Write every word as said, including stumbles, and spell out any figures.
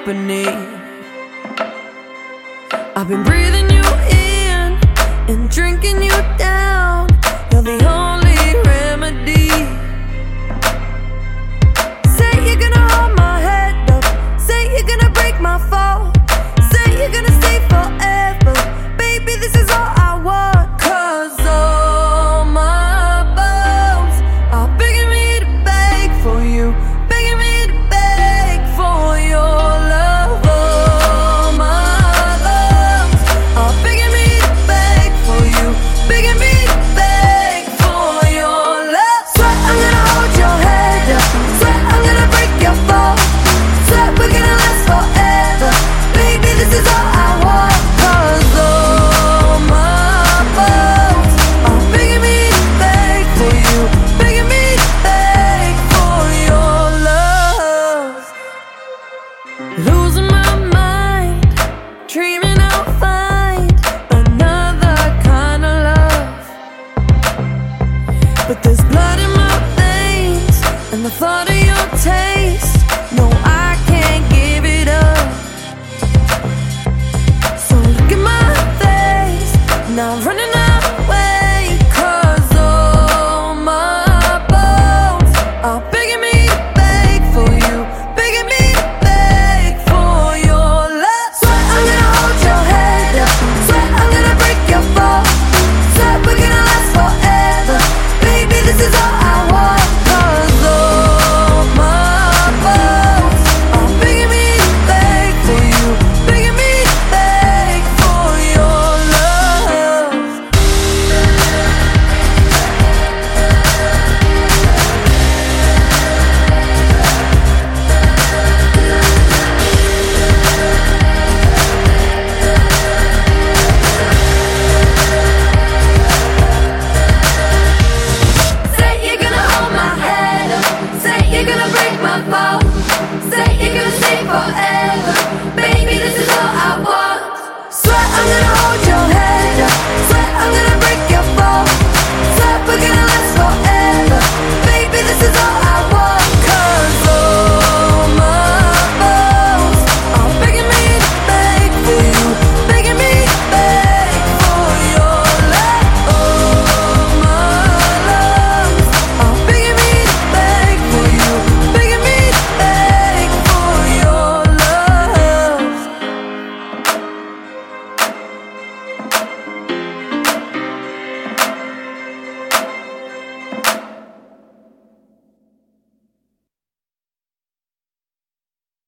company. I've been breathing you in and drinking you down. You're the only remedy. Say you're gonna hold my head up, say you're gonna break my fall, say you're gonna stay forever. Baby, this is all I want. Cause all my bones are begging me to beg for you, begging me to beg for your love. All my bones are begging me to beg for you, begging me to beg for your love. Swear I'm gonna hold your head up, swear I'm gonna break your fall, swear we're gonna last forever. Baby, this is all I want. Cause all my bones are begging me to beg for you, begging me to beg for your love. Losing my mind, dreaming I'll find another kind of love. But there's blood in my veins, and the thought